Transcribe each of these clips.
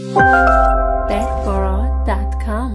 Deathgoro.com.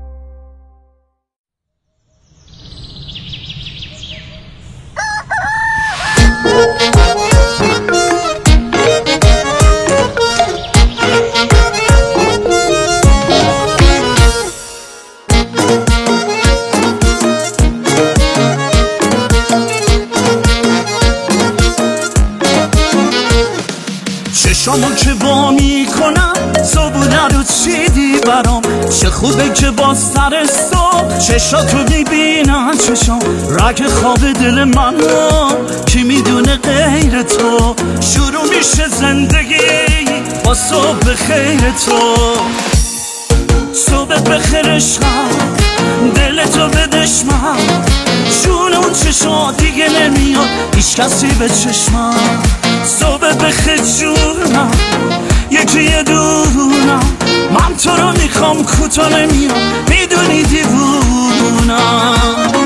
چشامو که با میکنم صبونه رو چیدی برام، چه خوبه که با سر صبح چشاتو میبینن چشام، رگ خواب دل من کی میدونه غیر تو، شروع میشه زندگی با صبح خیر تو. صبح بخیر عشقم، دل تو بدشمم، جون اون چشا دیگه نمیاد هیچ کسی به چشمم. صبح بخیر جونم، یکی یه دونم، من تو رو میخوام کوتا نمیام، میدونی دیوونم.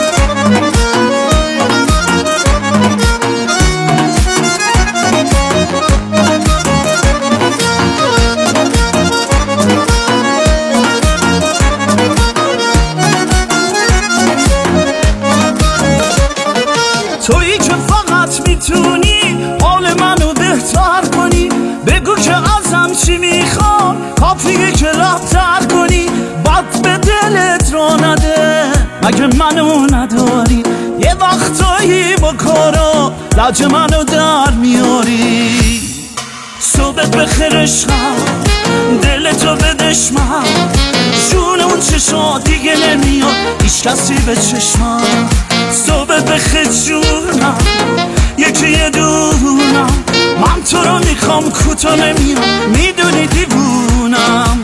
تویی که فقط میتونی حال منو بهتر کنی، بگو که ازم چی میخوام، کافیه که رفتر کنی، بد به دلت را نده مگه منو نداری، یه وقتایی با کارا لج منو در میاری. صبح بخیر عشقم، دل تو بدشمم، جون اون چشا دیگه نمیاد هیچ کسی به چشمم. صبح بخیر جونم، یکی یه دونم، من تو رو میخوام کوتا نمیام، میدونی دیوونم.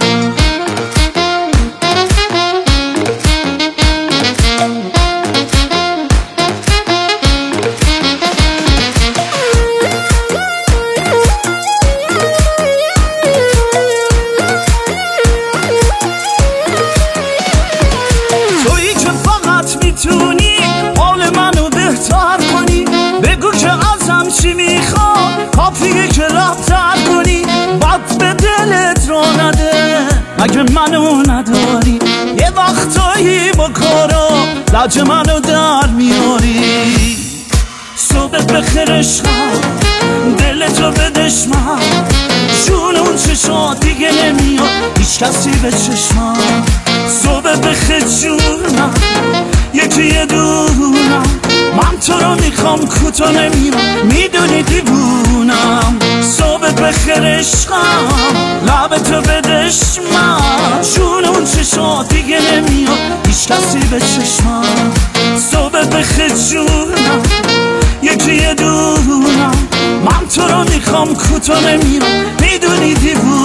تویی که فقط میتونی حال منو بهتر کنی، بگو که ازم چی میخوام، کافیه که رفتر کنی، بد به دلت را نده مگه منو نداری، یه وقتایی با کارا لج منو در میاری. صبح بخیر عشقم، دل تو بدشمم، جون اون چشا دیگه نمیاد هیچ کسی به چشمم. صبح بخیر جونم، یکی یه دونم، من تو رو میخوام کوتا نمیام، میدونی دیوونم. صبح بخیر عشقم، لب تو بدشمم، جون اون چشا دیگه نمیاد هیچ کسی به چشمم. صبح بخیر جونم، یکی یه دونم، من تو رو میخوام کوتا نمیام، میدونی دیوونم.